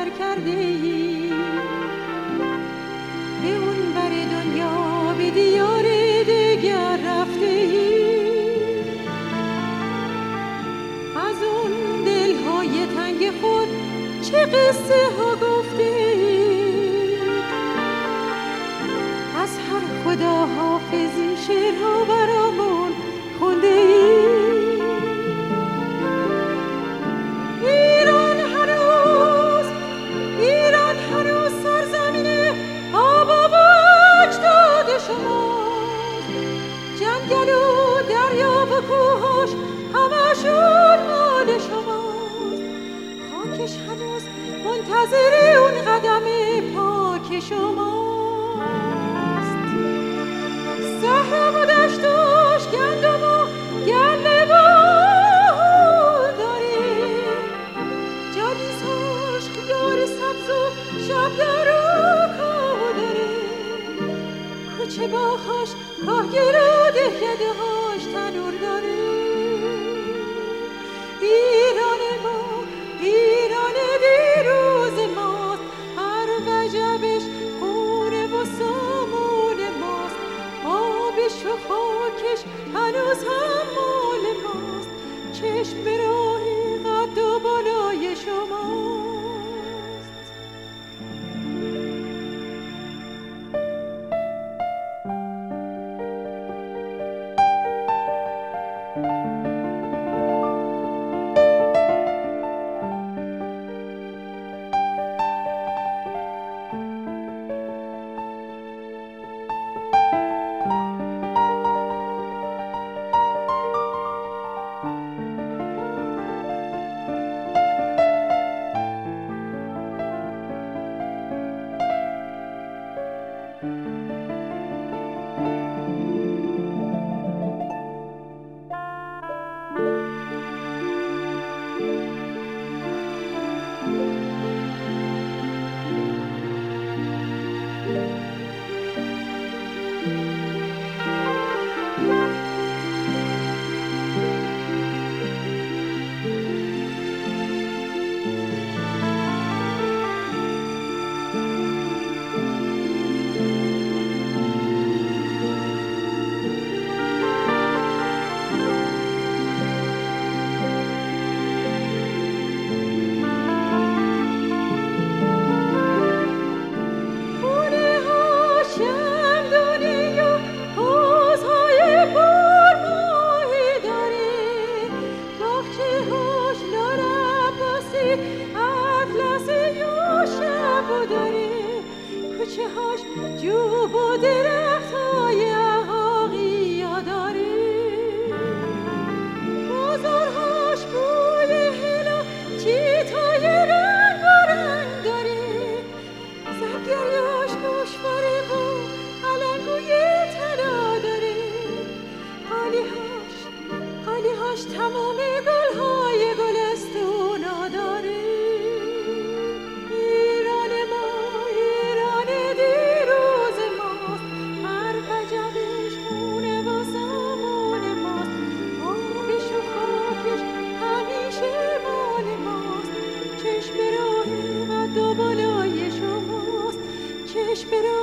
سفر کرده ای به اون بر دنیا به دیار دیگر رفته ای از اون دلهای تنگ خود چه قصه ها گفته ای از هر خدا حافظی شعرها برامون خونده ای ایران هنوز سرزمین آب و اجداد شماست جنگل و دریا و کوهاش همشون مال شماست خاکش هنوز منتظر اون قدم پاک شماست صحرا و دشتاش گندم و گله بار داره جالیزهاش خیار سبز و شبدر و کاه داره کوچه باهاش کاهگیر و دهکده هاش تنور داره ایران ما ایران دیروز ماست هر وجبش خونه و سامون ماست آبش و خاکش هنوز هم مال ماست چشم به راه قد و بالای شماست جوب و درختای عقاقیا داره بازارهاش بوی هلا چیتای رنگ و رنگ داره زنگریاش گوشواره و علنگوی طلا داره قالیهاش تمام گلهای گلستونا داره Espero